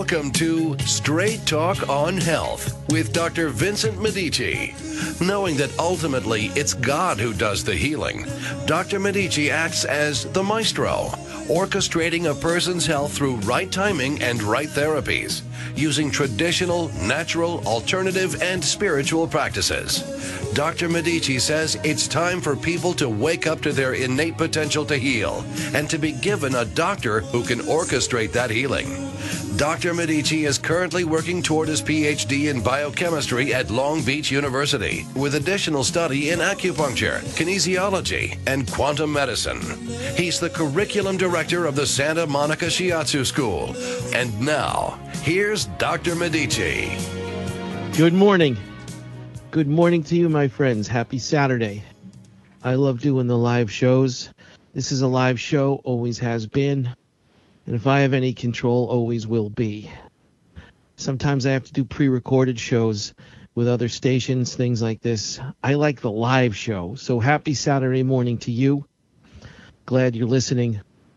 Welcome to Straight Talk on Health with Dr. Vincent Medici. Knowing that ultimately it's God who does the healing, Dr. Medici acts as the maestro, orchestrating a person's health through right timing and right therapies, using traditional, natural, alternative, and spiritual practices. Dr. Medici says it's time for people to wake up to their innate potential to heal and to be given a doctor who can orchestrate that healing. Dr. Medici is currently working toward his PhD in biochemistry at Long Beach University, with additional study in acupuncture, kinesiology, and quantum medicine. He's the curriculum director of the Santa Monica Shiatsu School. And now, here's Dr. Medici. Good morning. Good morning to you, my friends. Happy Saturday. I love doing the live shows. This is a live show, always has been. And if I have any control, always will be. Sometimes I have to do pre-recorded shows with other stations, things like this. I like the live show. So happy Saturday morning to you. Glad you're listening.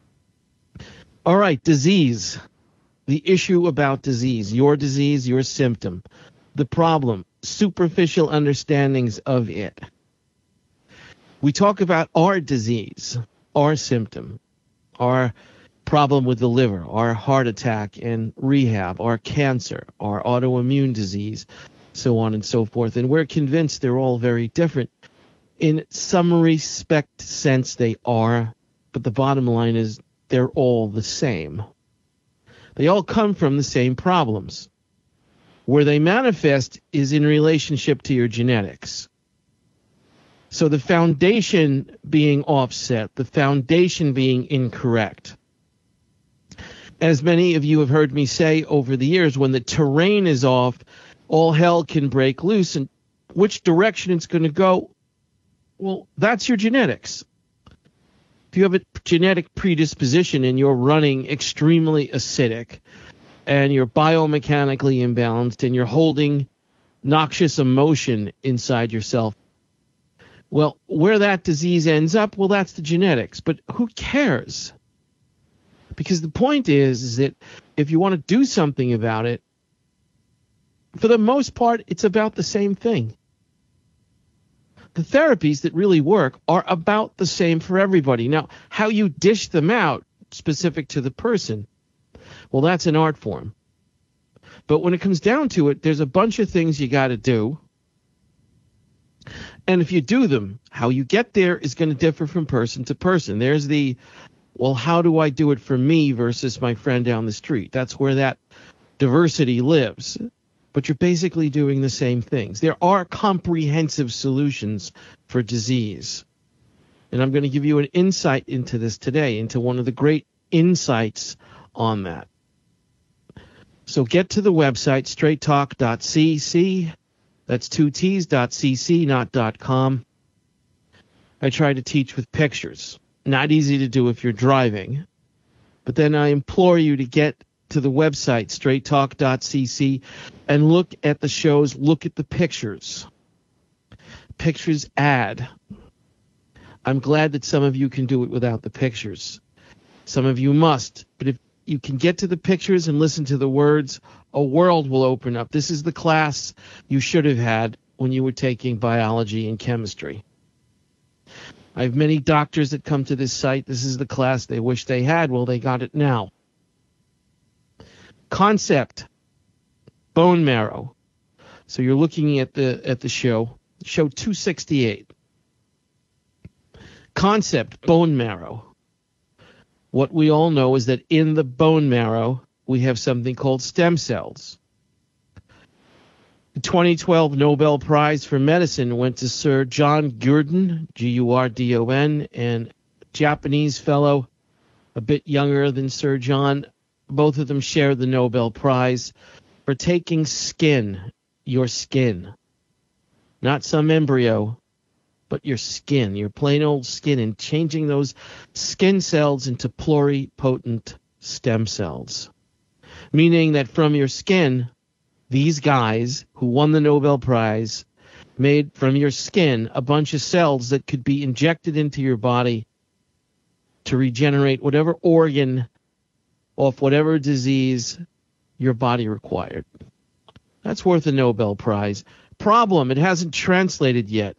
All right, disease. The issue about disease, your symptom, the problem, superficial understandings of it. We talk about our disease, our symptom, our problem with the liver, our heart attack and rehab, our cancer, our autoimmune disease, so on and so forth. And we're convinced they're all very different. In some respect sense, they are, but the bottom line is they're all the same. They all come from the same problems. Where they manifest is in relationship to your genetics. So the foundation being offset, the foundation being incorrect. As many of you have heard me say over the years, when the terrain is off, all hell can break loose. And which direction it's going to go, well, that's your genetics. If you have a genetic predisposition and you're running extremely acidic and you're biomechanically imbalanced and you're holding noxious emotion inside yourself, well, where that disease ends up, well, that's the genetics. But who cares? Because the point is that if you want to do something about it, for the most part, it's about the same thing. The therapies that really work are about the same for everybody. Now, how you dish them out specific to the person, well, that's an art form. But when it comes down to it, there's a bunch of things you got to do. And if you do them, how you get there is going to differ from person to person. There's the, well, how do I do it for me versus my friend down the street? That's where that diversity lives. But you're basically doing the same things. There are comprehensive solutions for disease. And I'm going to give you an insight into this today, into one of the great insights on that. So get to the website, straighttalk.cc. That's 2T's.cc, not .com. I try to teach with pictures. Not easy to do if you're driving. But then I implore you to get to the website, straighttalk.cc, and look at the shows, look at the pictures. Pictures add. I'm glad that some of you can do it without the pictures. Some of you must. But if you can get to the pictures and listen to the words, a world will open up. This is the class you should have had when you were taking biology and chemistry. I have many doctors that come to this site. This is the class they wish they had. Well, they got it now. Concept, bone marrow. So you're looking at the show 268. Concept, bone marrow. What we all know is that in the bone marrow, we have something called stem cells. The 2012 Nobel Prize for Medicine went to Sir John Gurdon, Gurdon, and Japanese fellow, a bit younger than Sir John. Both of them share the Nobel Prize for taking skin, your skin, not some embryo, but your skin, your plain old skin, and changing those skin cells into pluripotent stem cells. Meaning that from your skin, these guys who won the Nobel Prize made from your skin a bunch of cells that could be injected into your body to regenerate whatever organ off whatever disease your body required. That's worth a Nobel Prize. Problem, it hasn't translated yet.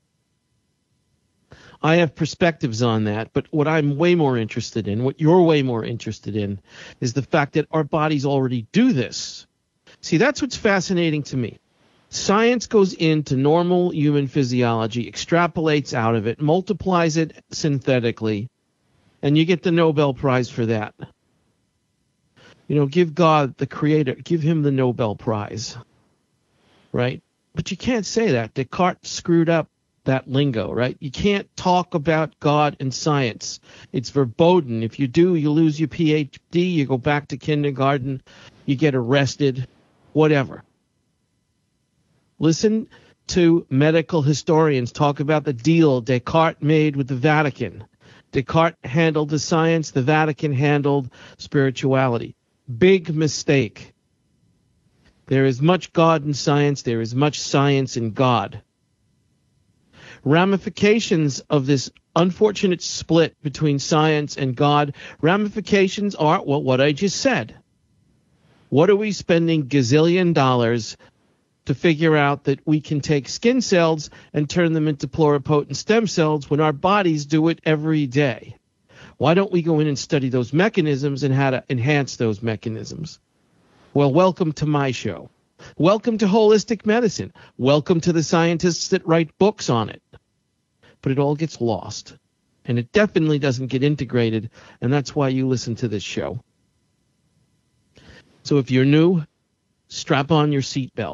I have perspectives on that, but what I'm way more interested in, what you're way more interested in, is the fact that our bodies already do this. See, that's what's fascinating to me. Science goes into normal human physiology, extrapolates out of it, multiplies it synthetically, and you get the Nobel Prize for that. You know, give God, the creator, give him the Nobel Prize, right? But you can't say that. Descartes screwed up that lingo, right? You can't talk about God and science. It's verboten. If you do, you lose your PhD, you go back to kindergarten, you get arrested, whatever. Listen to medical historians talk about the deal Descartes made with the Vatican. Descartes handled the science, the Vatican handled spirituality. Big mistake. There is much God in science, there is much science in God. Ramifications of this unfortunate split between science and God, ramifications are, well, what I just said. What are we spending gazillion dollars to figure out that we can take skin cells and turn them into pluripotent stem cells when our bodies do it every day? Why don't we go in and study those mechanisms and how to enhance those mechanisms? Well, welcome to my show. Welcome to holistic medicine. Welcome to the scientists that write books on it. But it all gets lost, and it definitely doesn't get integrated, and that's why you listen to this show. So if you're new, strap on your seatbelt.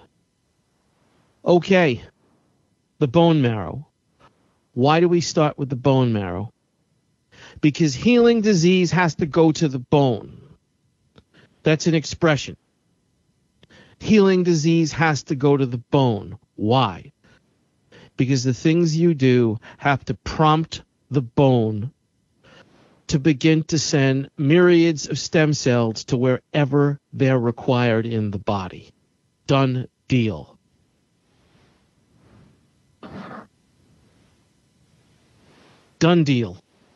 Okay, the bone marrow. Why do we start with the bone marrow? Because healing disease has to go to the bone. That's an expression. Healing disease has to go to the bone. Why? Because the things you do have to prompt the bone to begin to send myriads of stem cells to wherever they're required in the body. Done deal. Done deal.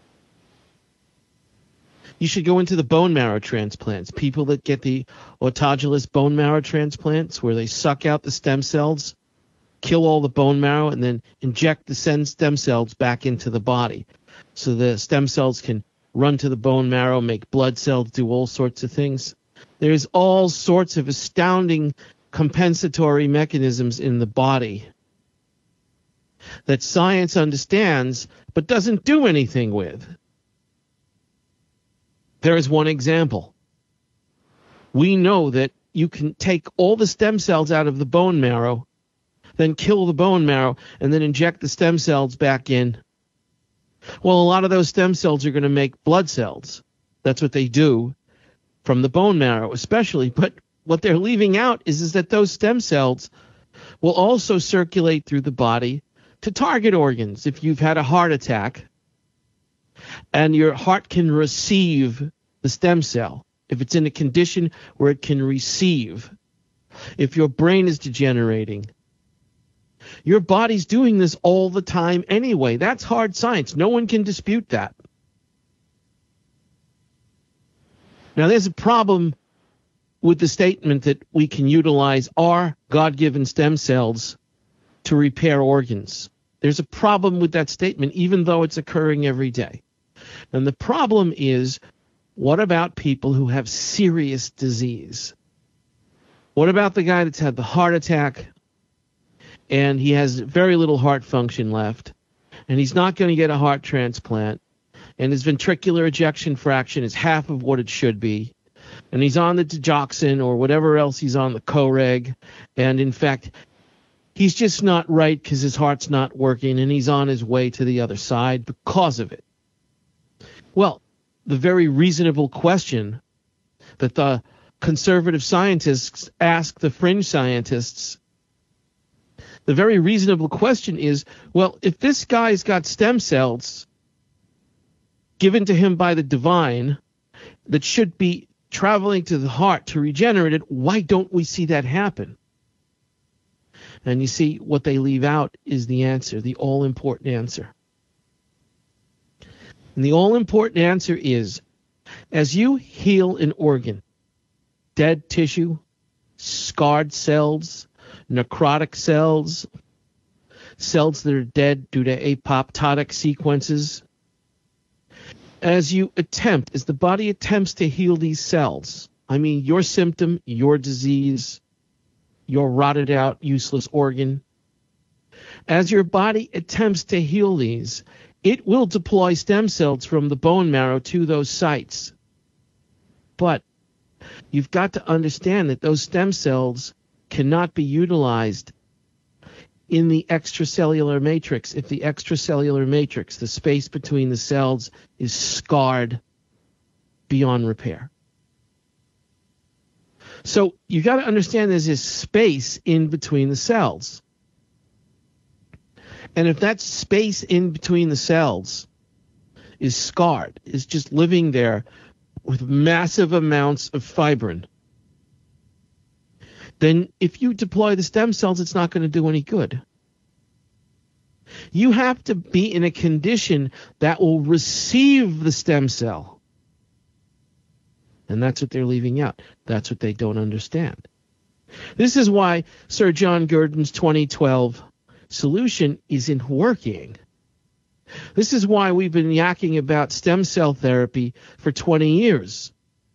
You should go into the bone marrow transplants. People that get the autologous bone marrow transplants where they suck out the stem cells, kill all the bone marrow, and then inject the stem cells back into the body. So the stem cells can run to the bone marrow, make blood cells, do all sorts of things. There's all sorts of astounding compensatory mechanisms in the body that science understands but doesn't do anything with. There is one example. We know that you can take all the stem cells out of the bone marrow, then kill the bone marrow, and then inject the stem cells back in. Well, a lot of those stem cells are going to make blood cells. That's what they do from the bone marrow especially. But what they're leaving out is that those stem cells will also circulate through the body to target organs. If you've had a heart attack and your heart can receive the stem cell, if it's in a condition where it can receive, if your brain is degenerating, your body's doing this all the time anyway. That's hard science. No one can dispute that. Now, there's a problem with the statement that we can utilize our God-given stem cells to repair organs. There's a problem with that statement, even though it's occurring every day. And the problem is, what about people who have serious disease? What about the guy that's had the heart attack and he has very little heart function left, and he's not going to get a heart transplant, and his ventricular ejection fraction is half of what it should be, and he's on the digoxin or whatever else he's on, the Coreg, and in fact, he's just not right because his heart's not working, and he's on his way to the other side because of it. Well, the very reasonable question that the conservative scientists ask the fringe scientists, the very reasonable question is, well, if this guy's got stem cells given to him by the divine that should be traveling to the heart to regenerate it, why don't we see that happen? And you see, what they leave out is the answer, the all-important answer. And the all-important answer is, as you heal an organ, dead tissue, scarred cells, necrotic cells, cells that are dead due to apoptotic sequences. As the body attempts to heal these cells, I mean your symptom, your disease, your rotted out, useless organ, as your body attempts to heal these, it will deploy stem cells from the bone marrow to those sites. But you've got to understand that those stem cells cannot be utilized in the extracellular matrix if the extracellular matrix, the space between the cells, is scarred beyond repair. So you got to understand there's this space in between the cells. And if that space in between the cells is scarred, is just living there with massive amounts of fibrin, then if you deploy the stem cells, it's not going to do any good. You have to be in a condition that will receive the stem cell. And that's what they're leaving out. That's what they don't understand. This is why Sir John Gurdon's 2012 solution isn't working. This is why we've been yakking about stem cell therapy for 20 years.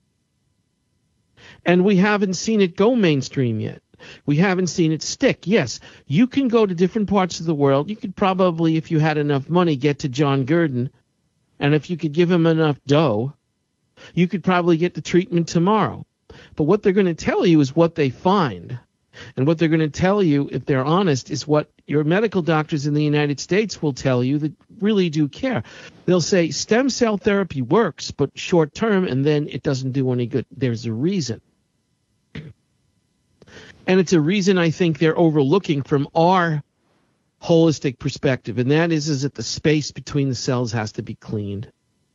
And we haven't seen it go mainstream yet. We haven't seen it stick. Yes, you can go to different parts of the world. You could probably, if you had enough money, get to John Gurdon. And if you could give him enough dough, you could probably get the treatment tomorrow. But what they're going to tell you is what they find. And what they're going to tell you, if they're honest, is what your medical doctors in the United States will tell you that really do care. They'll say stem cell therapy works, but short term, and then it doesn't do any good. There's a reason. And it's a reason I think they're overlooking from our holistic perspective, and that is that the space between the cells has to be cleaned.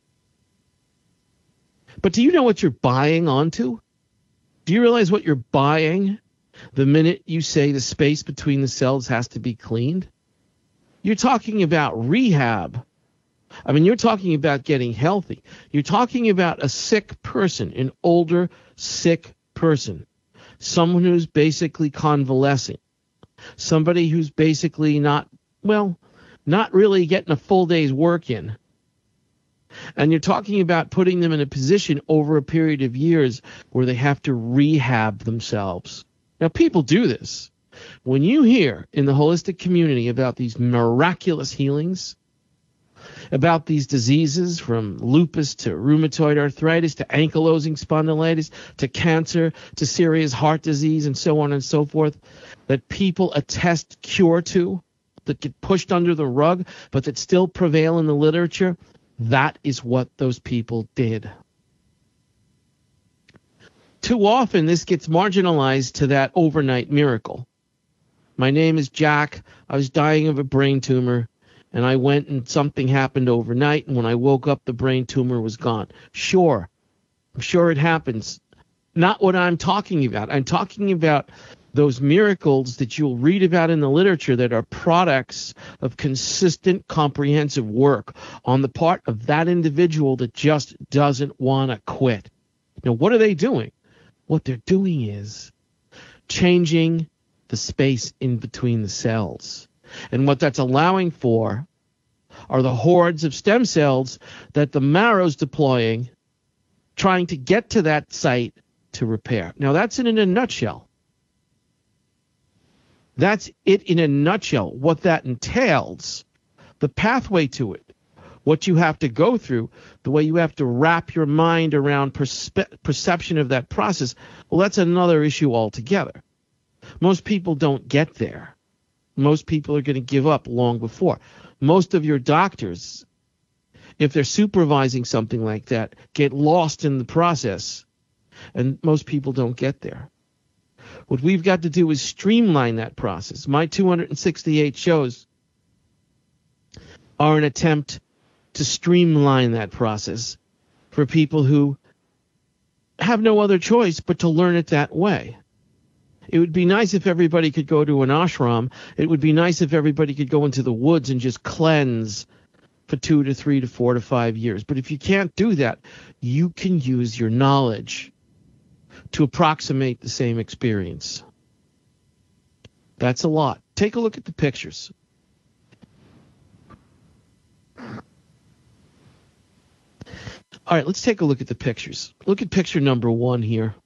But do you know what you're buying onto? Do you realize what you're buying the minute you say the space between the cells has to be cleaned? You're talking about rehab. I mean, you're talking about getting healthy. You're talking about a sick person, an older, sick person, someone who's basically convalescing, somebody who's basically not really getting a full day's work in. And you're talking about putting them in a position over a period of years where they have to rehab themselves. Now, people do this. When you hear in the holistic community about these miraculous healings, about these diseases from lupus to rheumatoid arthritis to ankylosing spondylitis to cancer to serious heart disease and so on and so forth, that people attest cure to, that get pushed under the rug, but that still prevail in the literature, that is what those people did. Too often, this gets marginalized to that overnight miracle. My name is Jack. I was dying of a brain tumor, and I went and something happened overnight, and when I woke up, the brain tumor was gone. Sure, I'm sure it happens. Not what I'm talking about. I'm talking about those miracles that you'll read about in the literature that are products of consistent, comprehensive work on the part of that individual that just doesn't want to quit. Now, what are they doing? What they're doing is changing the space in between the cells. And what that's allowing for are the hordes of stem cells that the marrow's deploying, trying to get to that site to repair. Now, that's it in a nutshell. That's it in a nutshell, what that entails, the pathway to it, what you have to go through, the way you have to wrap your mind around perception of that process. Well, that's another issue altogether. Most people don't get there. Most people are going to give up long before. Most of your doctors, if they're supervising something like that, get lost in the process, and most people don't get there. What we've got to do is streamline that process. My 268 shows are an attempt to streamline that process for people who have no other choice but to learn it that way. It would be nice if everybody could go to an ashram. It would be nice if everybody could go into the woods and just cleanse for 2 to 3 to 4 to 5 years. But if you can't do that, you can use your knowledge to approximate the same experience. That's a lot. Take a look at the pictures. All right, let's take a look at the pictures. Look at picture number 1 here.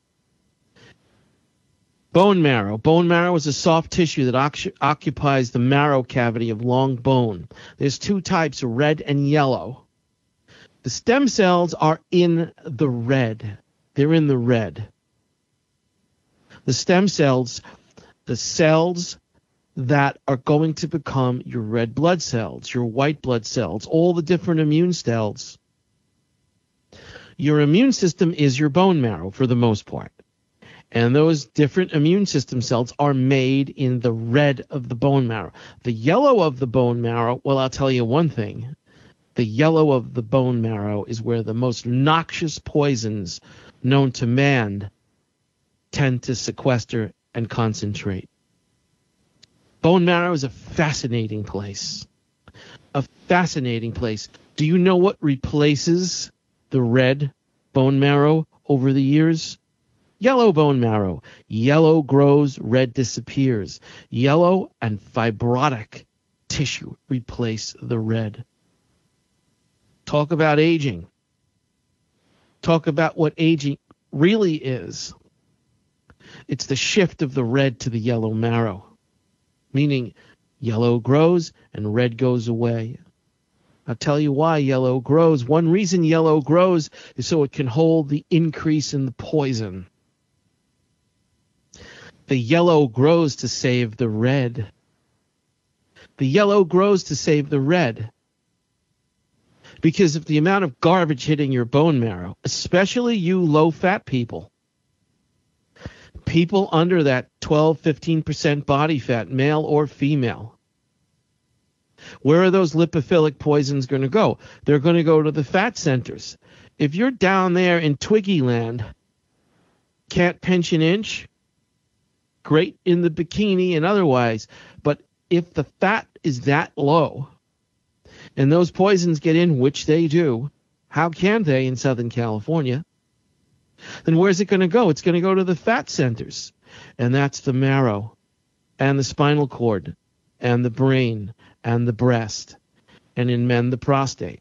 Bone marrow. Bone marrow is a soft tissue that occupies the marrow cavity of long bone. There's 2 types, red and yellow. The stem cells are in the red. They're in the red. The stem cells, the cells that are going to become your red blood cells, your white blood cells, all the different immune cells. Your immune system is your bone marrow for the most part. And those different immune system cells are made in the red of the bone marrow. The yellow of the bone marrow, well, I'll tell you one thing. The yellow of the bone marrow is where the most noxious poisons known to man tend to sequester and concentrate. Bone marrow is a fascinating place. A fascinating place. Do you know what replaces the red bone marrow over the years? Yellow bone marrow. Yellow grows, red disappears. Yellow and fibrotic tissue replace the red. Talk about aging. Talk about what aging really is. It's the shift of the red to the yellow marrow, meaning yellow grows and red goes away. I'll tell you why yellow grows. One reason yellow grows is so it can hold the increase in the poison. The yellow grows to save the red. The yellow grows to save the red. Because of the amount of garbage hitting your bone marrow, especially you low-fat people, people under that 12-15% body fat, male or female, where are those lipophilic poisons going to go? They're going to go to the fat centers. If you're down there in Twiggy land, can't pinch an inch, great in the bikini and otherwise, but if the fat is that low and those poisons get in, which they do, how can they in Southern California? Then where's it going to go? It's going to go to the fat centers, and that's the marrow and the spinal cord and the brain and the breast, and in men, the prostate.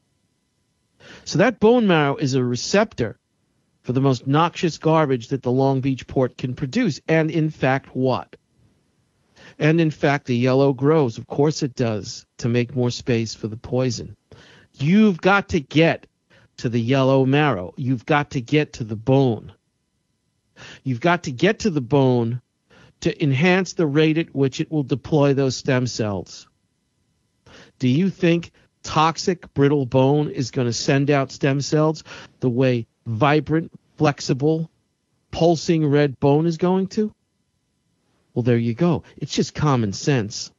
So that bone marrow is a receptor for the most noxious garbage that the Long Beach port can produce. And in fact, what? And in fact, the yellow grows. Of course it does, to make more space for the poison. You've got to get to the yellow marrow. You've got to get to the bone. You've got to get to the bone to enhance the rate at which it will deploy those stem cells. Do you think toxic, brittle bone is going to send out stem cells the way vibrant, flexible, pulsing red bone is going to? Well, there you go. It's just common sense.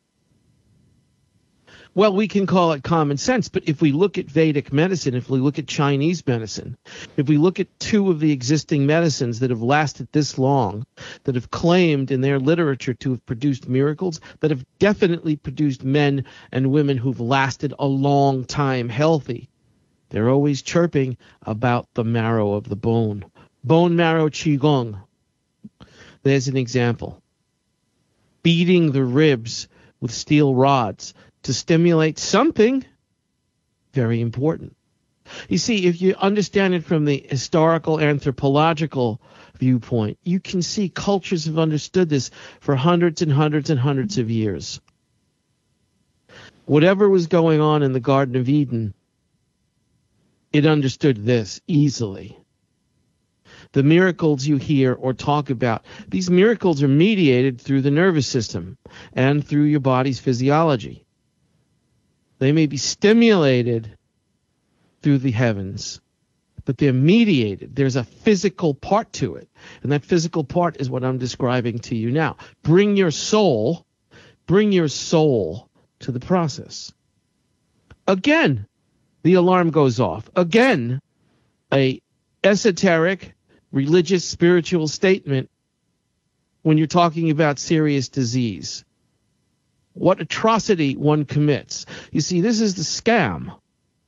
Well, we can call it common sense, but if we look at Vedic medicine, if we look at Chinese medicine, if we look at 2 of the existing medicines that have lasted this long, that have claimed in their literature to have produced miracles, that have definitely produced men and women who've lasted a long time healthy, they're always chirping about the marrow of the bone. Bone marrow qigong. There's an example. Beating the ribs with steel rods to stimulate something very important. You see, if you understand it from the historical anthropological viewpoint, you can see cultures have understood this for hundreds and hundreds and hundreds of years. Whatever was going on in the Garden of Eden, it understood this easily. The miracles you hear or talk about, these miracles are mediated through the nervous system and through your body's physiology. They may be stimulated through the heavens, but they're mediated. There's a physical part to it, and that physical part is what I'm describing to you now. Bring your soul to the process. Again, the alarm goes off. Again, a esoteric, religious, spiritual statement when you're talking about serious disease. What atrocity one commits. You see, this is the scam.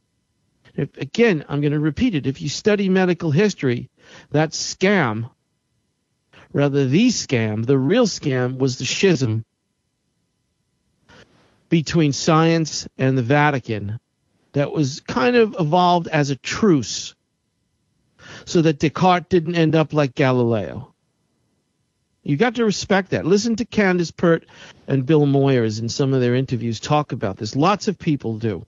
Again, I'm going to repeat it. If you study medical history, that scam Rather, the scam, the real scam, was the schism between science and the Vatican that was kind of evolved as a truce so that Descartes didn't end up like Galileo. You got to respect that. Listen to Candace Pert and Bill Moyers in some of their interviews talk about this. Lots of people do.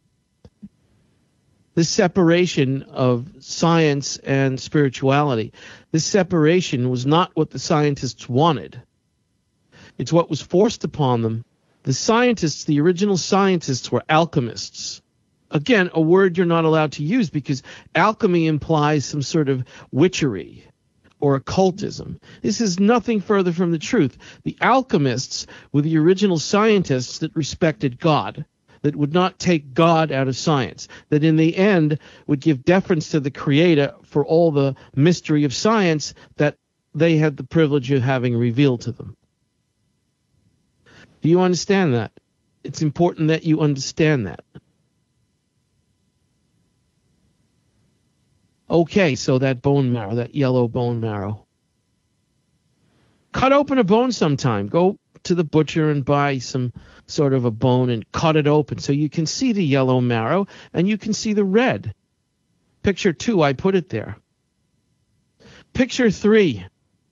This separation of science and spirituality, this separation was not what the scientists wanted. It's what was forced upon them. The scientists, the original scientists, were alchemists. Again, a word you're not allowed to use because alchemy implies some sort of witchery or occultism. This is nothing further from the truth. The alchemists were the original scientists that respected God, that would not take God out of science, that in the end would give deference to the Creator for all the mystery of science that they had the privilege of having revealed to them. Do you understand that? It's important that you understand that. Okay, so that bone marrow, that yellow bone marrow. Cut open a bone sometime. Go to the butcher and buy some sort of a bone and cut it open so you can see the yellow marrow and you can see the red. Picture 2, I put it there. Picture 3.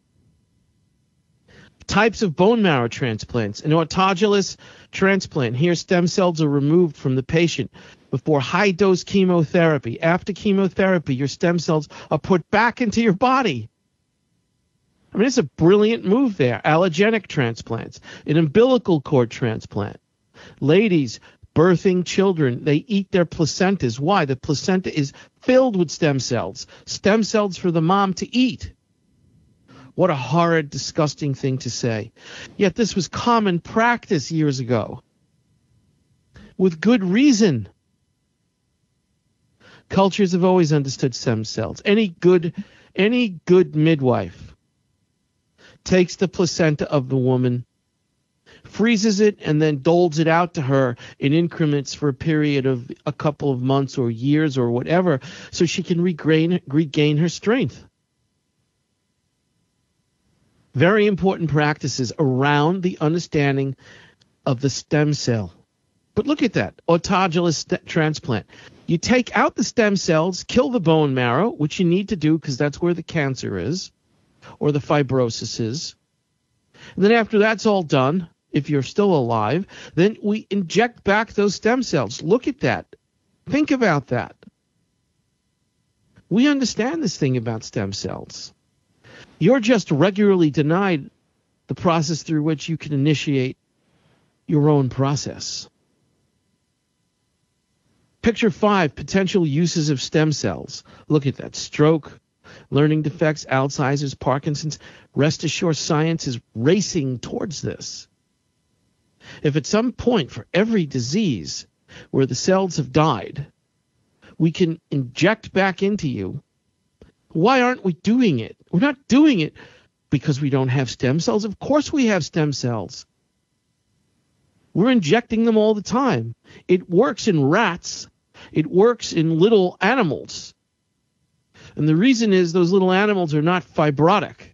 Types of bone marrow transplants. An autologous transplant. Here, stem cells are removed from the patient before high-dose chemotherapy. After chemotherapy, your stem cells are put back into your body. I mean, it's a brilliant move there. Allogenic transplants. An umbilical cord transplant. Ladies birthing children, they eat their placentas. Why? The placenta is filled with stem cells. Stem cells for the mom to eat. What a horrid, disgusting thing to say. Yet this was common practice years ago. With good reason. Cultures have always understood stem cells. Any good midwife takes the placenta of the woman, freezes it, and then doles it out to her in increments for a period of a couple of months or years or whatever, so she can regain her strength. Very important practices around the understanding of the stem cell. But look at that, autologous transplant. You take out the stem cells, kill the bone marrow, which you need to do because that's where the cancer is, or the fibrosis is. And then after that's all done, if you're still alive, then we inject back those stem cells. Look at that. Think about that. We understand this thing about stem cells. You're just regularly denied the process through which you can initiate your own process. Picture 5, potential uses of stem cells. Look at that. Stroke, learning defects, Alzheimer's, Parkinson's. Rest assured, science is racing towards this. If at some point for every disease where the cells have died, we can inject back into you, why aren't we doing it? We're not doing it because we don't have stem cells. Of course we have stem cells. We're injecting them all the time. It works in rats. It works in little animals. And the reason is those little animals are not fibrotic.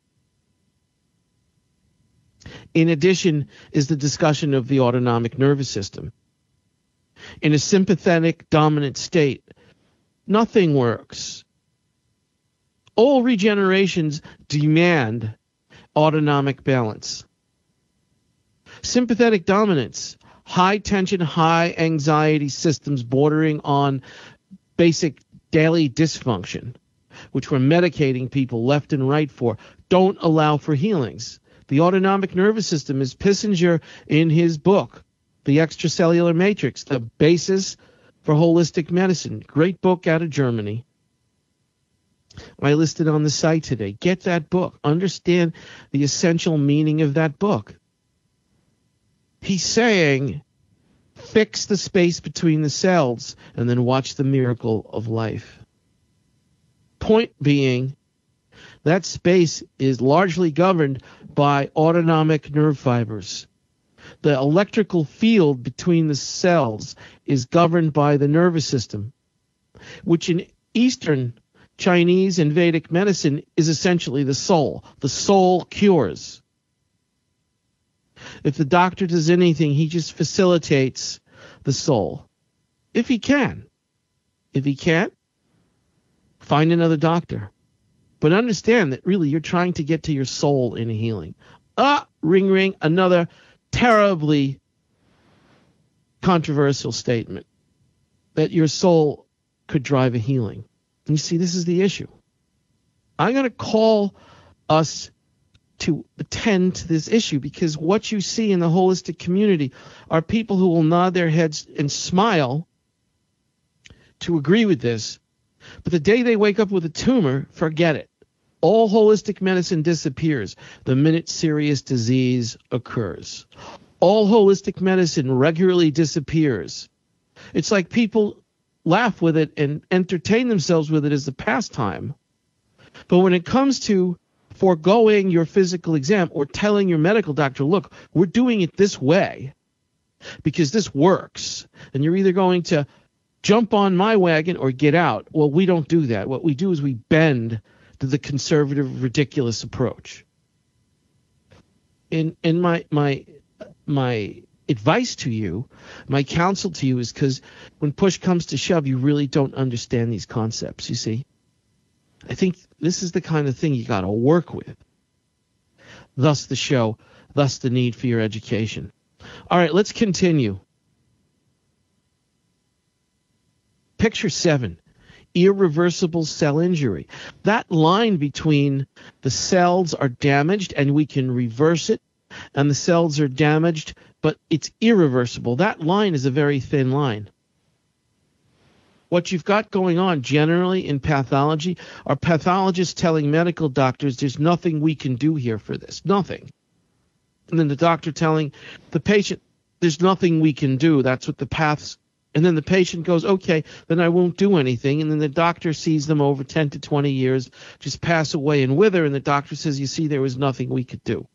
In addition is the discussion of the autonomic nervous system. In a sympathetic dominant state, nothing works. All regenerations demand autonomic balance. Sympathetic dominance, high tension, high anxiety systems bordering on basic daily dysfunction, which we're medicating people left and right for, don't allow for healings. The autonomic nervous system is Kissinger in his book, The Extracellular Matrix, the basis for holistic medicine. Great book out of Germany. I listed on the site today. Get that book. Understand the essential meaning of that book. He's saying, fix the space between the cells and then watch the miracle of life. Point being, that space is largely governed by autonomic nerve fibers. The electrical field between the cells is governed by the nervous system, which in Eastern Chinese and Vedic medicine is essentially the soul. The soul cures. If the doctor does anything, he just facilitates the soul. If he can. If he can't, find another doctor. But understand that really you're trying to get to your soul in healing. Ring, ring, another terribly controversial statement that your soul could drive a healing. And you see, this is the issue. I'm going to call us to attend to this issue, because what you see in the holistic community are people who will nod their heads and smile to agree with this, but the day they wake up with a tumor, forget it. All holistic medicine disappears the minute serious disease occurs. All holistic medicine regularly disappears. It's like people laugh with it and entertain themselves with it as a pastime. But when it comes to foregoing your physical exam or telling your medical doctor, look, we're doing it this way because this works, and you're either going to jump on my wagon or get out. Well, we don't do that. What we do is we bend to the conservative, ridiculous approach. And my advice to you, my counsel to you is, because when push comes to shove, you really don't understand these concepts, you see. I think this is the kind of thing you got to work with. Thus the show, thus the need for your education. All right, let's continue. Picture 7, irreversible cell injury. That line between the cells are damaged and we can reverse it, and the cells are damaged, but it's irreversible. That line is a very thin line. What you've got going on generally in pathology are pathologists telling medical doctors there's nothing we can do here for this, nothing. And then the doctor telling the patient there's nothing we can do. That's what the paths. And then the patient goes, okay, then I won't do anything. And then the doctor sees them over 10 to 20 years just pass away and wither. And the doctor says, you see, there was nothing we could do.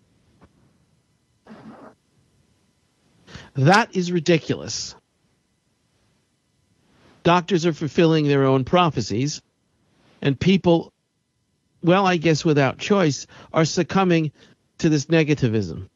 That is ridiculous. Doctors are fulfilling their own prophecies, and people, well, I guess without choice, are succumbing to this negativism.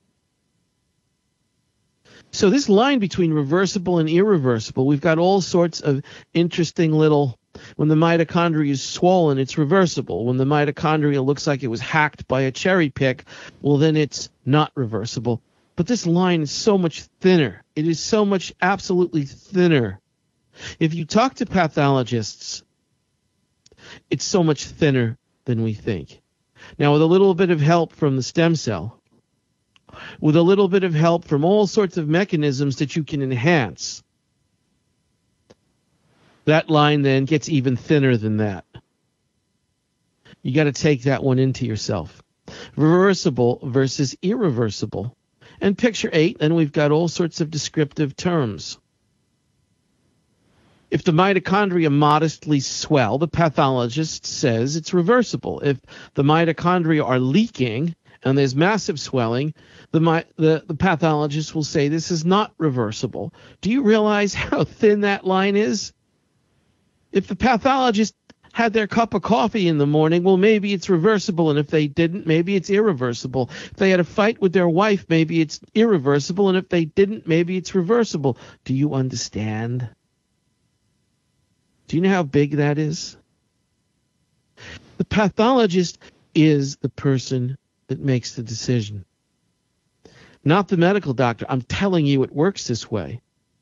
So this line between reversible and irreversible, we've got all sorts of interesting little, when the mitochondria is swollen, it's reversible. When the mitochondria looks like it was hacked by a cherry pick, well, then it's not reversible. But this line is so much thinner. It is so much absolutely thinner. If you talk to pathologists, it's so much thinner than we think. Now, with a little bit of help from the stem cell, with a little bit of help from all sorts of mechanisms that you can enhance, that line then gets even thinner than that. You got to take that one into yourself. Reversible versus irreversible. And picture 8, then we've got all sorts of descriptive terms. If the mitochondria modestly swell, the pathologist says it's reversible. If the mitochondria are leaking and there's massive swelling, the pathologist will say this is not reversible. Do you realize how thin that line is? If the pathologist had their cup of coffee in the morning, well, maybe it's reversible, and if they didn't, maybe it's irreversible. If they had a fight with their wife, maybe it's irreversible, and if they didn't, maybe it's reversible. Do you understand? Do you know how big that is? The pathologist is the person that makes the decision, not the medical doctor. I'm telling you it works this way.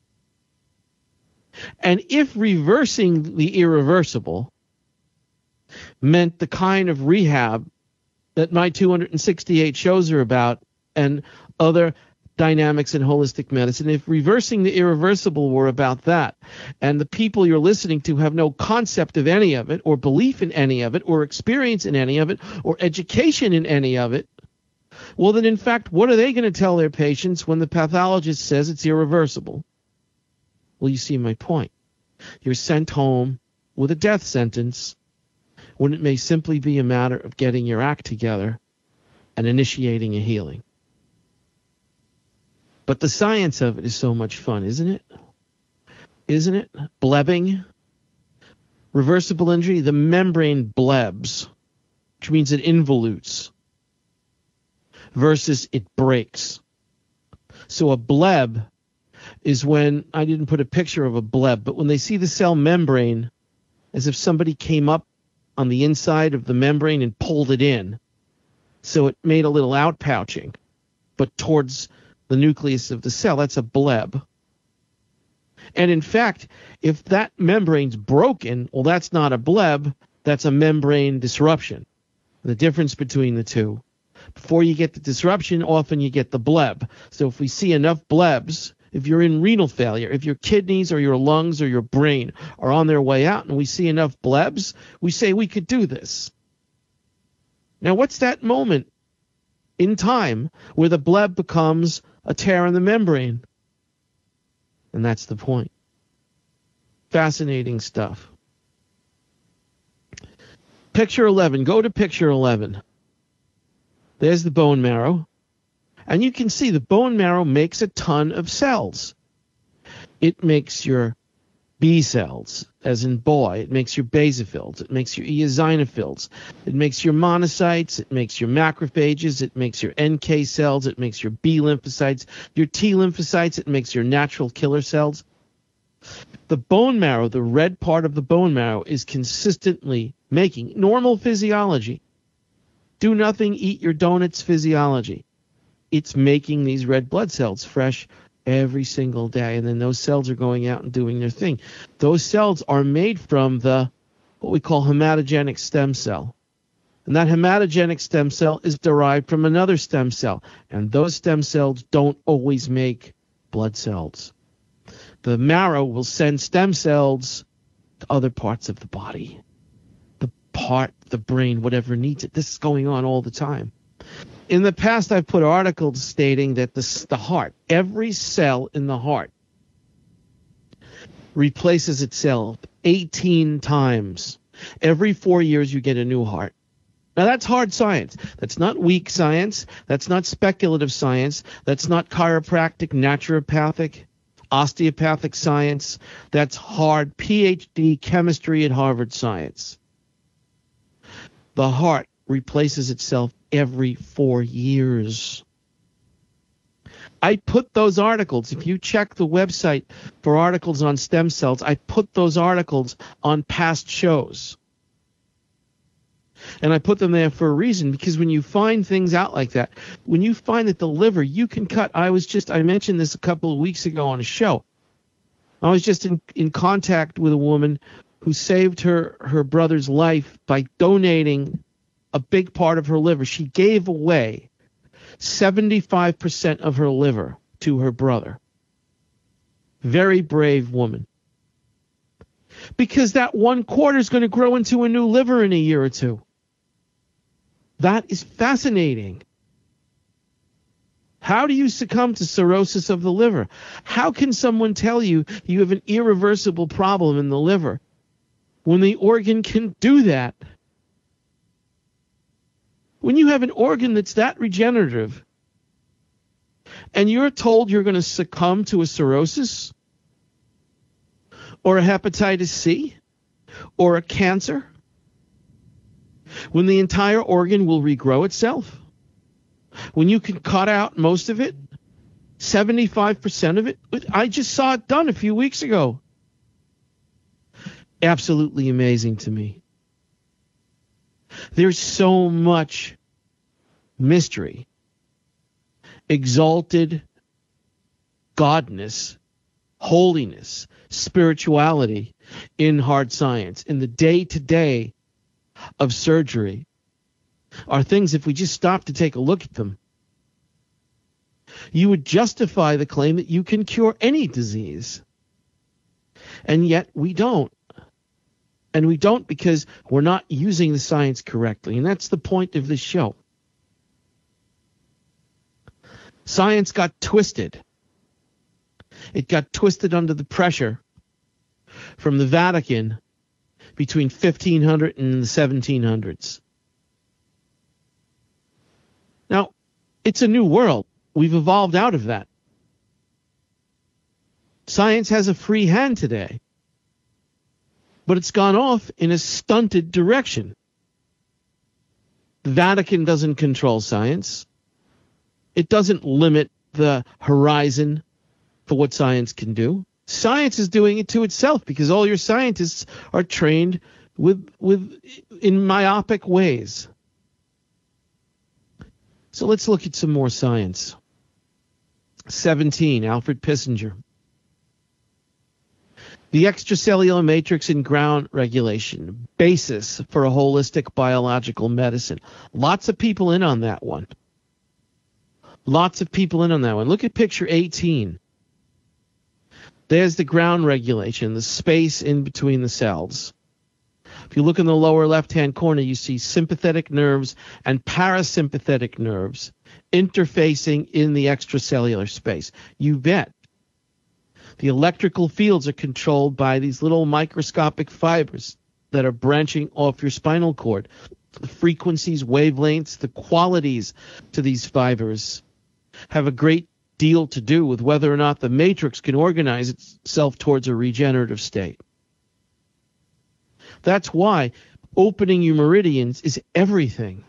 And if reversing the irreversible meant the kind of rehab that my 268 shows are about and other dynamics in holistic medicine, if reversing the irreversible were about that, and the people you're listening to have no concept of any of it, or belief in any of it, or experience in any of it, or education in any of it, well, then in fact, what are they going to tell their patients when the pathologist says it's irreversible? Well, you see my point. You're sent home with a death sentence when it may simply be a matter of getting your act together and initiating a healing. But the science of it is so much fun, isn't it? Isn't it? Blebbing, reversible injury, the membrane blebs, which means it involutes, versus it breaks. So a bleb is when, I didn't put a picture of a bleb, but when they see the cell membrane as if somebody came up on the inside of the membrane and pulled it in. So it made a little outpouching, but towards the nucleus of the cell. That's a bleb. And in fact, if that membrane's broken, well, that's not a bleb, that's a membrane disruption. The difference between the two. Before you get the disruption, often you get the bleb. So if we see enough blebs, if you're in renal failure, if your kidneys or your lungs or your brain are on their way out and we see enough blebs, we say we could do this. Now, what's that moment in time where the bleb becomes a tear in the membrane? And that's the point. Fascinating stuff. Picture 11. Go to picture 11. There's the bone marrow. And you can see the bone marrow makes a ton of cells. It makes your B cells, as in boy. It makes your basophils. It makes your eosinophils. It makes your monocytes. It makes your macrophages. It makes your NK cells. It makes your B lymphocytes, your T lymphocytes. It makes your natural killer cells. The bone marrow, the red part of the bone marrow, is consistently making normal physiology. Do nothing, eat your donuts physiology. It's making these red blood cells fresh every single day, and then those cells are going out and doing their thing. Those cells are made from what we call hematogenic stem cell. And that hematogenic stem cell is derived from another stem cell, and those stem cells don't always make blood cells. The marrow will send stem cells to other parts of the body, the brain, whatever needs it. This is going on all the time. In the past, I've put articles stating that the heart, every cell in the heart, replaces itself 18 times. Every 4 years, you get a new heart. Now, that's hard science. That's not weak science. That's not speculative science. That's not chiropractic, naturopathic, osteopathic science. That's hard PhD chemistry at Harvard science. The heart replaces itself every 4 years. I put those articles, if you check the website for articles on stem cells, I put those articles on past shows. And I put them there for a reason, because when you find things out like that, when you find that the liver, you can cut. I mentioned this a couple of weeks ago on a show. I was just in contact with a woman who saved her brother's life by donating a big part of her liver. She gave away 75% of her liver to her brother. Very brave woman. Because that 1/4 is going to grow into a new liver in a year or two. That is fascinating. How do you succumb to cirrhosis of the liver? How can someone tell you you have an irreversible problem in the liver when the organ can do that? When you have an organ that's that regenerative and you're told you're going to succumb to a cirrhosis or a hepatitis C or a cancer, when the entire organ will regrow itself, when you can cut out most of it, 75% of it, I just saw it done a few weeks ago. Absolutely amazing to me. There's so much mystery, exalted godness, holiness, spirituality in hard science, in the day-to-day of surgery, are things, if we just stop to take a look at them, you would justify the claim that you can cure any disease. And yet we don't. And we don't because we're not using the science correctly. And that's the point of this show. Science got twisted. It got twisted under the pressure from the Vatican between 1500 and the 1700s. Now, it's a new world. We've evolved out of that. Science has a free hand today. but it's gone off in a stunted direction. The Vatican doesn't control science. It doesn't limit the horizon for what science can do. Science is doing it to itself because all your scientists are trained in myopic ways. So let's look at some more science. 17, Alfred Pissinger. The extracellular matrix in ground regulation, basis for a holistic biological medicine. Lots of people in on that one. Lots of people in on that one. Look at picture 18. There's the ground regulation, the space in between the cells. If you look in the lower left-hand corner, you see sympathetic nerves and parasympathetic nerves interfacing in the extracellular space. You bet. The electrical fields are controlled by these little microscopic fibers that are branching off your spinal cord. The frequencies, wavelengths, the qualities to these fibers have a great deal to do with whether or not the matrix can organize itself towards a regenerative state. That's why opening your meridians is everything.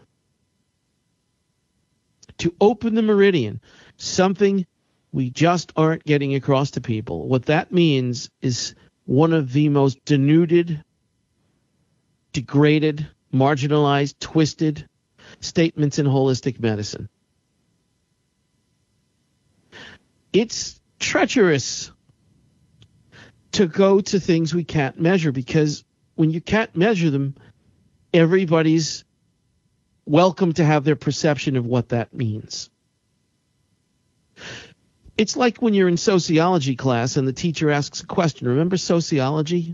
To open the meridian, something we just aren't getting across to people. What that means is one of the most denuded, degraded, marginalized, twisted statements in holistic medicine. It's treacherous to go to things we can't measure, because when you can't measure them, everybody's welcome to have their perception of what that means. It's like when you're in sociology class and the teacher asks a question. Remember sociology?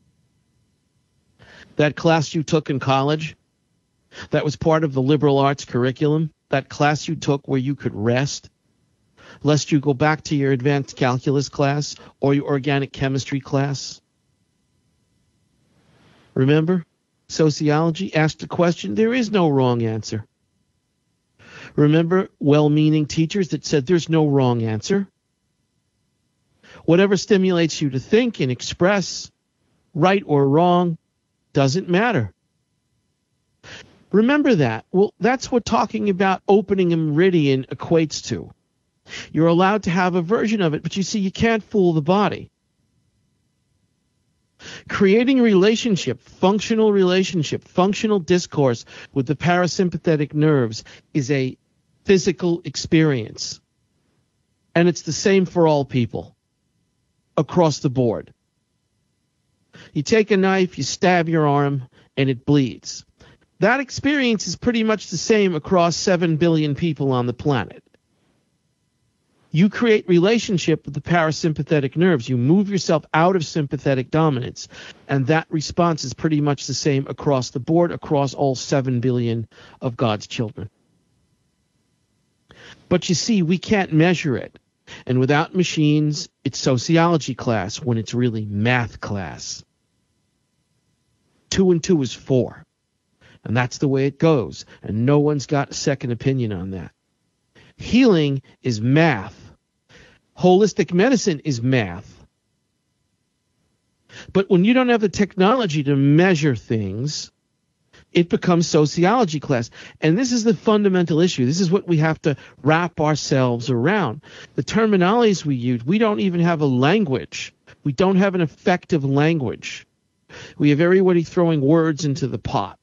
That class you took in college? That was part of the liberal arts curriculum? That class you took where you could rest, lest you go back to your advanced calculus class or your organic chemistry class? Remember? Sociology asked a question. There is no wrong answer. Remember well-meaning teachers that said there's no wrong answer? Whatever stimulates you to think and express, right or wrong, doesn't matter. Remember that. Well, that's what talking about opening a meridian equates to. You're allowed to have a version of it, but you see, you can't fool the body. Creating relationship, functional discourse with the parasympathetic nerves is a physical experience. And it's the same for all people across the board. You take a knife, you stab your arm, and it bleeds. That experience is pretty much the same across 7 billion people on the planet. You create relationship with the parasympathetic nerves. You move yourself out of sympathetic dominance. And that response is pretty much the same across the board, across all 7 billion of God's children. But you see, we can't measure it. And without machines, it's sociology class when it's really math class. 2 and 2 is 4. And that's the way it goes. And no one's got a second opinion on that. Healing is math. Holistic medicine is math. But when you don't have the technology to measure things, it becomes sociology class. And this is the fundamental issue. This is what we have to wrap ourselves around. The terminologies we use, we don't even have a language. We don't have an effective language. We have everybody throwing words into the pot.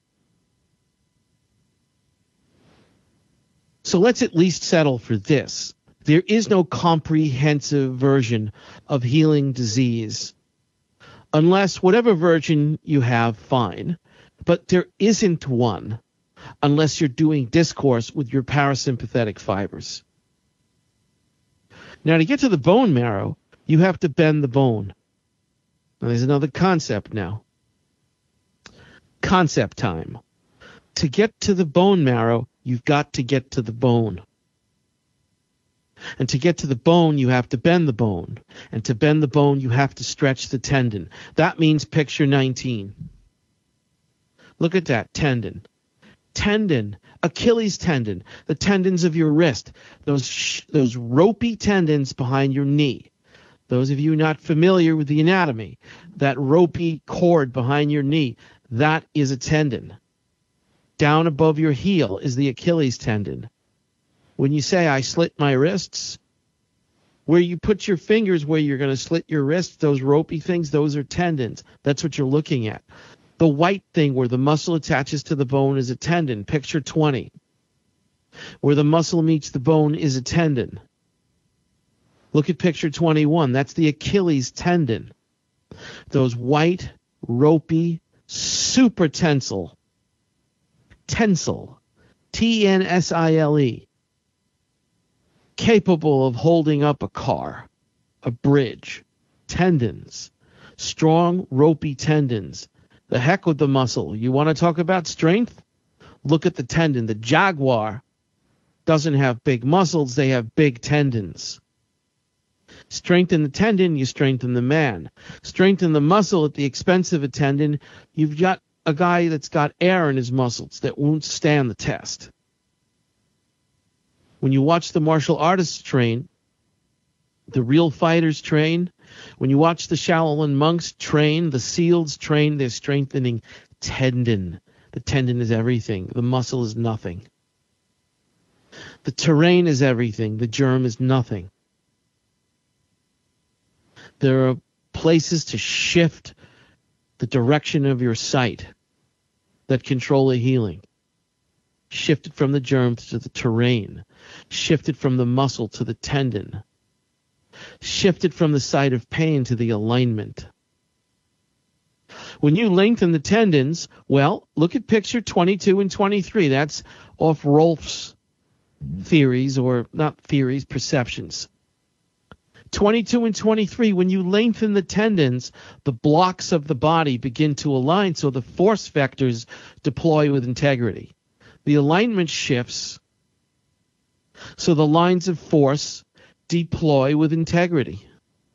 So let's at least settle for this. There is no comprehensive version of healing disease. Unless whatever version you have, fine. But there isn't one unless you're doing discourse with your parasympathetic fibers. Now, to get to the bone marrow, you have to bend the bone. Now, there's another concept now. Concept time. To get to the bone marrow, you've got to get to the bone. And to get to the bone, you have to bend the bone. And to bend the bone, you have to stretch the tendon. That means picture 19. Look at that, tendon. Tendon, Achilles tendon, the tendons of your wrist, those ropey tendons behind your knee. Those of you not familiar with the anatomy, that ropey cord behind your knee, that is a tendon. Down above your heel is the Achilles tendon. When you say, I slit my wrists, where you put your fingers where you're going to slit your wrists, those ropey things, those are tendons. That's what you're looking at. The white thing where the muscle attaches to the bone is a tendon. Picture 20. Where the muscle meets the bone is a tendon. Look at picture 21. That's the Achilles tendon. Those white, ropey, super tensile, T-N-S-I-L-E, capable of holding up a car, a bridge, tendons, strong, ropey tendons. The heck with the muscle. You want to talk about strength? Look at the tendon. The jaguar doesn't have big muscles. They have big tendons. Strengthen the tendon, you strengthen the man. Strengthen the muscle at the expense of a tendon, you've got a guy that's got air in his muscles that won't stand the test. When you watch the martial artists train, the real fighters train, when you watch the Shaolin monks train, the SEALs train, they're strengthening tendon. The tendon is everything. The muscle is nothing. The terrain is everything. The germ is nothing. There are places to shift the direction of your sight that control the healing. Shift it from the germ to the terrain. Shift it from the muscle to the tendon. Shift it from the site of pain to the alignment. When you lengthen the tendons, well, look at picture 22 and 23. That's off Rolf's theories, or not theories, perceptions. 22 and 23, when you lengthen the tendons, the blocks of the body begin to align so the force vectors deploy with integrity. The alignment shifts so the lines of force deploy with integrity.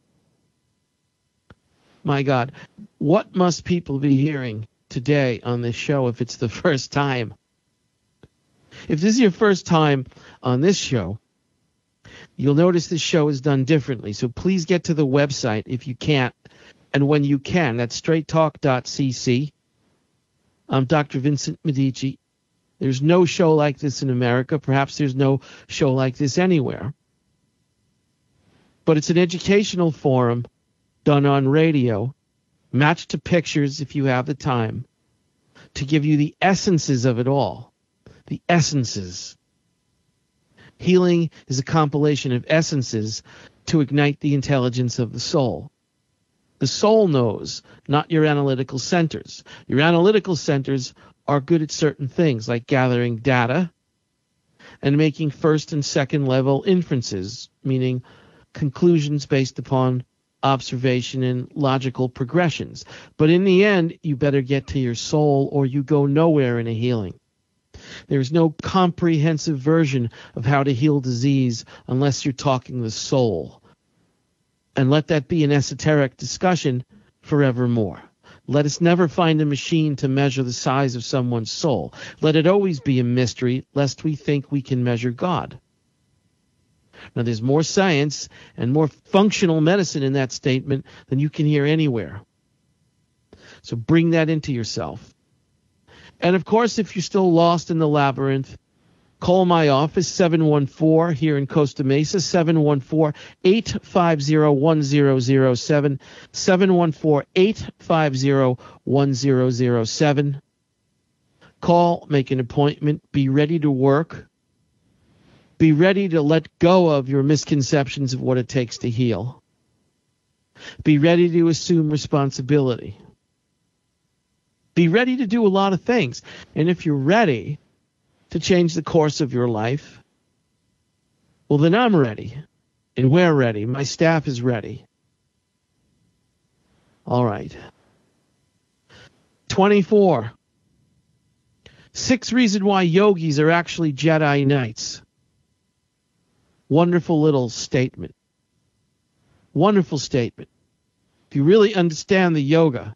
My God, what must people be hearing today on this show if it's the first time? If this is your first time on this show, you'll notice this show is done differently. So please get to the website if you can't. And when you can, that's straighttalk.cc. I'm Dr. Vincent Medici. There's no show like this in America. Perhaps there's no show like this anywhere. But it's an educational forum done on radio, matched to pictures if you have the time, to give you the essences of it all. The essences. Healing is a compilation of essences to ignite the intelligence of the soul. The soul knows, not your analytical centers. Your analytical centers are good at certain things, like gathering data and making first and second level inferences, meaning conclusions based upon observation and logical progressions. But in the end, you better get to your soul or you go nowhere in a healing. There's no comprehensive version of how to heal disease unless you're talking the soul. And let that be an esoteric discussion forevermore. Let us never find a machine to measure the size of someone's soul. Let it always be a mystery, lest we think we can measure God. Now, there's more science and more functional medicine in that statement than you can hear anywhere. So bring that into yourself. And, of course, if you're still lost in the labyrinth, call my office, 714 here in Costa Mesa, 714-850-1007, 714-850-1007. Call, make an appointment, be ready to work. Be ready to let go of your misconceptions of what it takes to heal. Be ready to assume responsibility. Be ready to do a lot of things. And if you're ready to change the course of your life, well, then I'm ready. And we're ready. My staff is ready. All right. 24. 6 reasons why yogis are actually Jedi Knights. Wonderful little statement. Wonderful statement. If you really understand the yoga,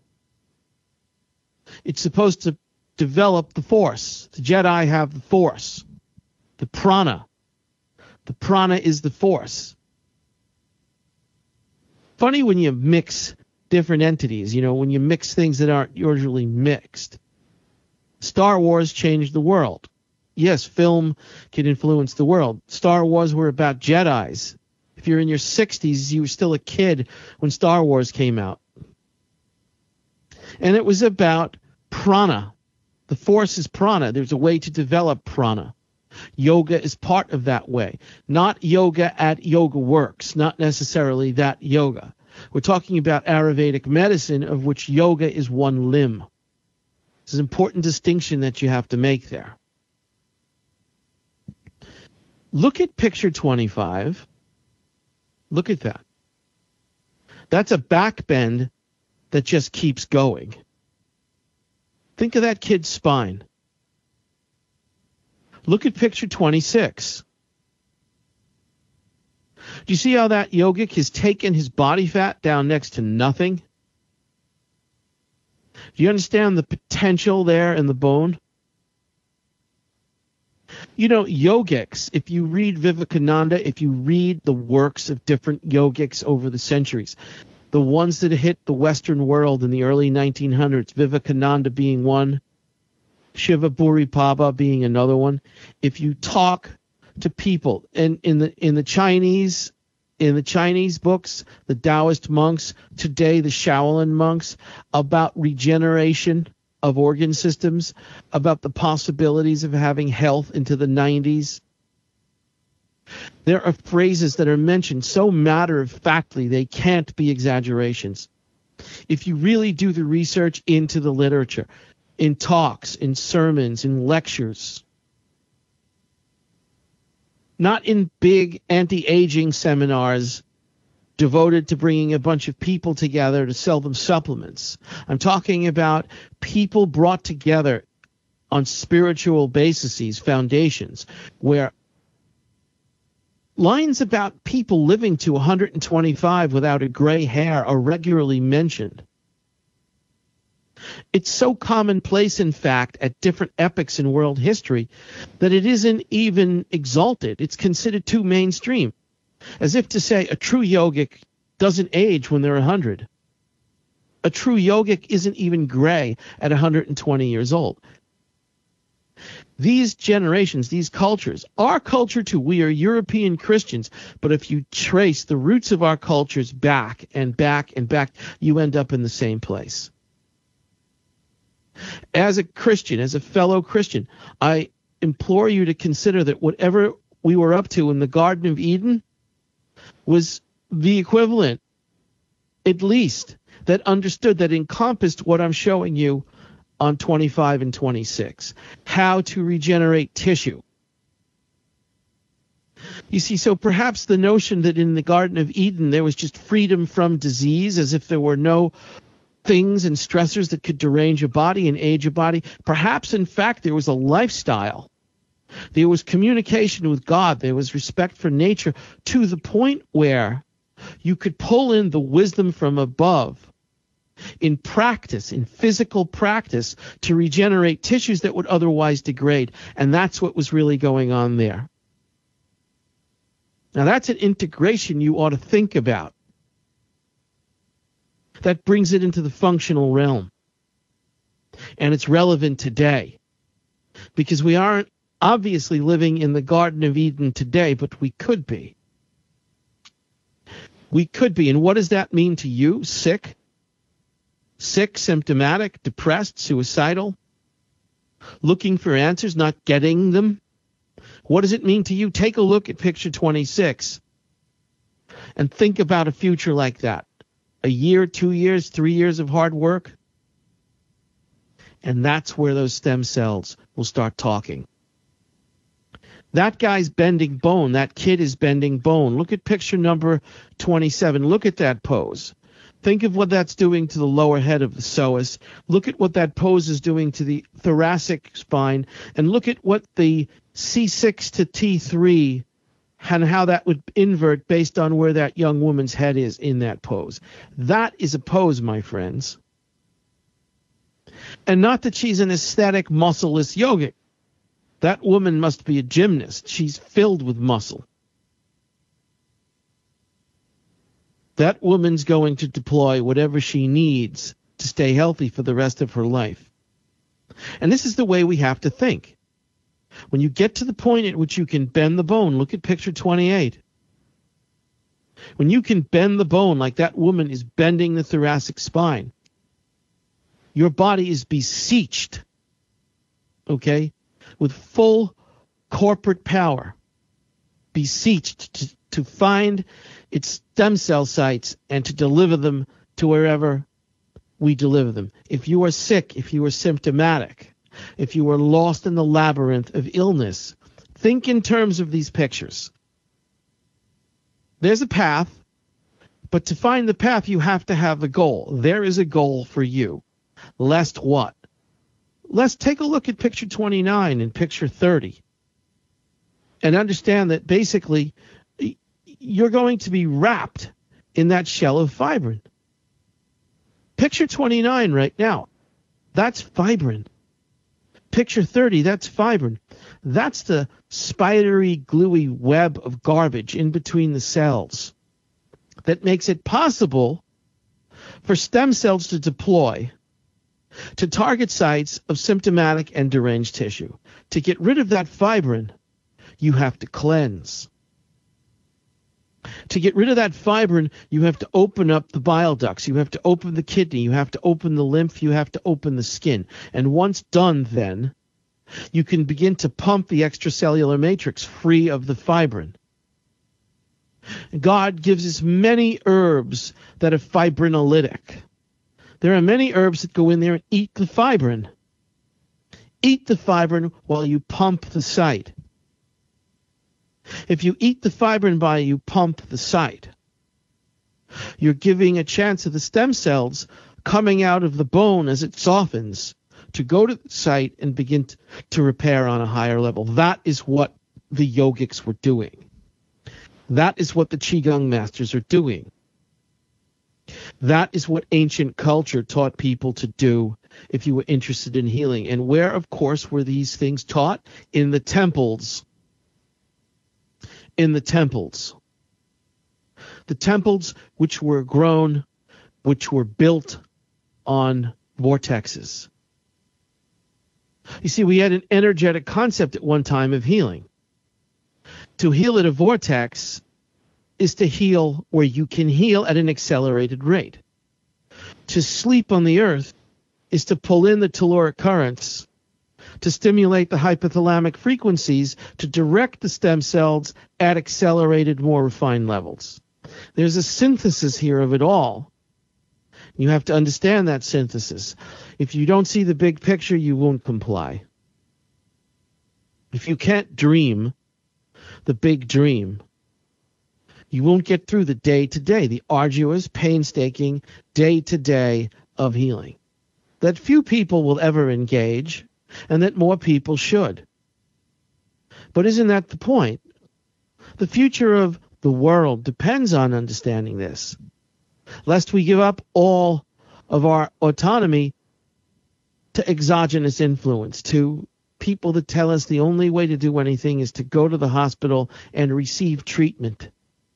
it's supposed to develop the force. The Jedi have the force, the prana. The prana is the force. funny when you mix different entities, when you mix things that aren't usually mixed. Star Wars changed the world. Yes, film can influence the world. Star Wars were about Jedis. If you're in your 60s, you were still a kid when Star Wars came out. And it was about prana. The Force is prana. There's a way to develop prana. Yoga is part of that way. Not yoga at Yoga Works, not necessarily that yoga. We're talking about Ayurvedic medicine, of which yoga is one limb. It's an important distinction that you have to make there. Look at picture 25. Look at that. That's a back bend that just keeps going. Think of that kid's spine. Look at picture 26. Do you see how that yogic has taken his body fat down next to nothing? Do you understand the potential there in the bone? Yogics, if you read Vivekananda, if you read the works of different yogics over the centuries, the ones that hit the Western world in the early 1900s, Vivekananda being one, Shiva Buripaba being another one. If you talk to people in the Chinese books, the Taoist monks, today the Shaolin monks, about regeneration of organ systems, about the possibilities of having health into the 90s. There are phrases that are mentioned so matter-of-factly they can't be exaggerations. If you really do the research into the literature, in talks, in sermons, in lectures, not in big anti-aging seminars devoted to bringing a bunch of people together to sell them supplements. I'm talking about people brought together on spiritual bases, foundations, where lines about people living to 125 without a gray hair are regularly mentioned. It's so commonplace, in fact, at different epochs in world history that it isn't even exalted. It's considered too mainstream, as if to say a true yogic doesn't age when they're 100. A true yogic isn't even gray at 120 years old. These generations, these cultures, our culture too, we are European Christians, but if you trace the roots of our cultures back and back and back, you end up in the same place. As a Christian, as a fellow Christian, I implore you to consider that whatever we were up to in the Garden of Eden was the equivalent, at least, that understood, that encompassed what I'm showing you on 25 and 26, how to regenerate tissue. You see, so perhaps the notion that in the Garden of Eden there was just freedom from disease, as if there were no things and stressors that could derange a body and age a body. Perhaps, in fact, there was a lifestyle. There was communication with God. There was respect for nature to the point where you could pull in the wisdom from above in practice, in physical practice, to regenerate tissues that would otherwise degrade. And that's what was really going on there. Now, that's an integration you ought to think about. That brings it into the functional realm. And it's relevant today. Because we aren't obviously living in the Garden of Eden today, but we could be. We could be. And what does that mean to you? Sick? Sick, symptomatic, depressed, suicidal? Looking for answers, not getting them? What does it mean to you? Take a look at picture 26 and think about a future like that. A year, 2 years, 3 years of hard work. And that's where those stem cells will start talking. That guy's bending bone. That kid is bending bone. Look at picture number 27. Look at that pose. Think of what that's doing to the lower head of the psoas. Look at what that pose is doing to the thoracic spine. And look at what the C6 to T3 and how that would invert based on where that young woman's head is in that pose. That is a pose, my friends. And not that she's an aesthetic, muscleless yogic. That woman must be a gymnast. She's filled with muscle. that woman's going to deploy whatever she needs to stay healthy for the rest of her life. And this is the way we have to think. When you get to the point at which you can bend the bone, look at picture 28. When you can bend the bone like that woman is bending the thoracic spine, your body is beseeched, okay, with full corporate power, beseeched to find its stem cell sites and to deliver them to wherever we deliver them. If you are sick, if you are symptomatic, if you are lost in the labyrinth of illness, think in terms of these pictures. There's a path, but to find the path, you have to have a goal. There is a goal for you. Lest what? Let's take a look at picture 29 and picture 30 and understand that basically you're going to be wrapped in that shell of fibrin. Picture 29 right now, that's fibrin. Picture 30, that's fibrin. That's the spidery, gluey web of garbage in between the cells that makes it possible for stem cells to deploy to target sites of symptomatic and deranged tissue. To get rid of that fibrin, you have to cleanse. To get rid of that fibrin, you have to open up the bile ducts. You have to open the kidney. You have to open the lymph. You have to open the skin. And once done, then, you can begin to pump the extracellular matrix free of the fibrin. God gives us many herbs that are fibrinolytic. There are many herbs that go in there and eat the fibrin. Eat the fibrin while you pump the site. If you eat the fibrin while you pump the site, you're giving a chance of the stem cells coming out of the bone as it softens to go to the site and begin to repair on a higher level. That is what the yogics were doing. That is what the Qigong masters are doing. That is what ancient culture taught people to do if you were interested in healing. And where, of course, were these things taught? In the temples. In the temples. The temples which were grown, which were built on vortexes. You see, we had an energetic concept at one time of healing. To heal at a vortex is to heal where you can heal at an accelerated rate. To sleep on the earth is to pull in the telluric currents, to stimulate the hypothalamic frequencies, to direct the stem cells at accelerated, more refined levels. There's a synthesis here of it all. You have to understand that synthesis. If you don't see the big picture, you won't comply. If you can't dream the big dream, you won't get through the day-to-day, the arduous, painstaking day-to-day of healing that few people will ever engage and that more people should. But isn't that the point? The future of the world depends on understanding this, lest we give up all of our autonomy to exogenous influence, to people that tell us the only way to do anything is to go to the hospital and receive treatment.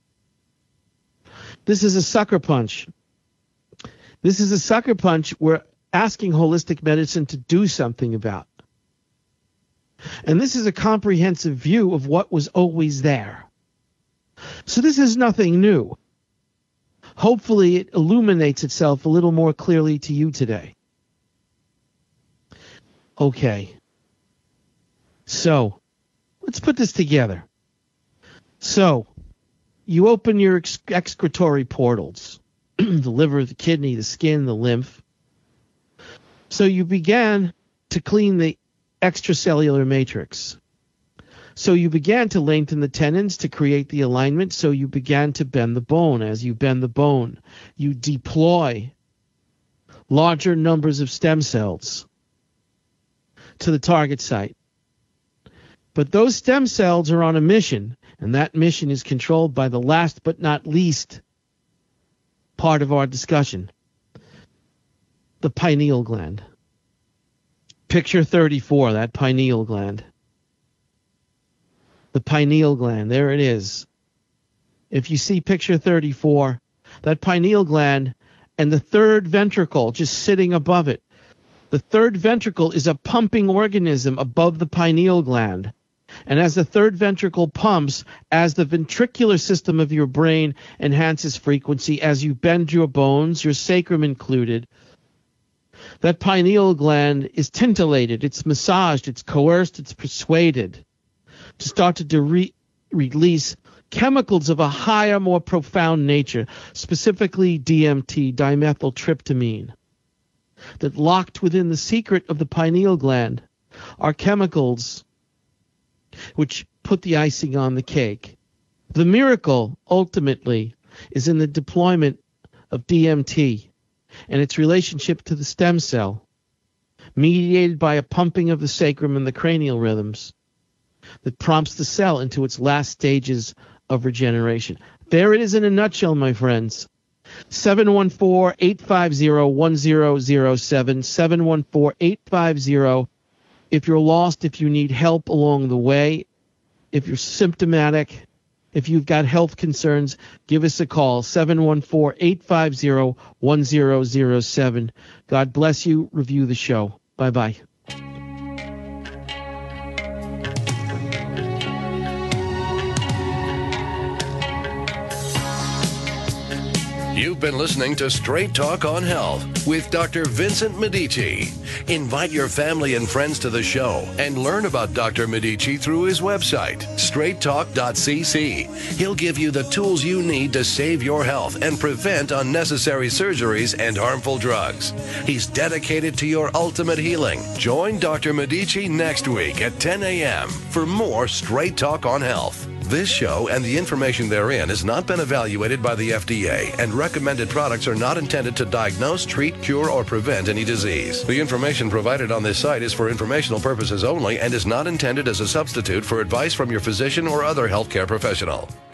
This is a sucker punch. This is a sucker punch we're asking holistic medicine to do something about. And this is a comprehensive view of what was always there. So this is nothing new. Hopefully it illuminates itself a little more clearly to you today. Okay. So, let's put this together. So, you open your excretory portals, the liver, the kidney, the skin, the lymph. So you began to clean the extracellular matrix. So you began to lengthen the tendons to create the alignment. So you began to bend the bone. As you bend the bone, you deploy larger numbers of stem cells to the target site. But those stem cells are on a mission, and that mission is controlled by the last but not least part of our discussion, the pineal gland. Picture 34, that pineal gland. The pineal gland, there it is. If you see picture 34, that pineal gland and the third ventricle just sitting above it. The third ventricle is a pumping organism above the pineal gland. And as the third ventricle pumps, as the ventricular system of your brain enhances frequency, as you bend your bones, your sacrum included, that pineal gland is tintillated, it's massaged, it's coerced, it's persuaded to start to release chemicals of a higher, more profound nature, specifically DMT, dimethyltryptamine, that locked within the secret of the pineal gland are chemicals which put the icing on the cake. The miracle, ultimately, is in the deployment of DMT and its relationship to the stem cell, mediated by a pumping of the sacrum and the cranial rhythms that prompts the cell into its last stages of regeneration. There it is in a nutshell, my friends. 714-850-1007, 714-850. If you're lost, if you need help along the way, if you're symptomatic, if you've got health concerns, give us a call, 714-850-1007. God bless you. Review the show. Bye-bye. You've been listening to Straight Talk on Health with Dr. Vincent Medici. Invite your family and friends to the show and learn about Dr. Medici through his website, straighttalk.cc. He'll give you the tools you need to save your health and prevent unnecessary surgeries and harmful drugs. He's dedicated to your ultimate healing. Join Dr. Medici next week at 10 a.m. for more Straight Talk on Health. This show and the information therein has not been evaluated by the FDA, and recommended products are not intended to diagnose, treat, cure, or prevent any disease. The information provided on this site is for informational purposes only and is not intended as a substitute for advice from your physician or other healthcare professional.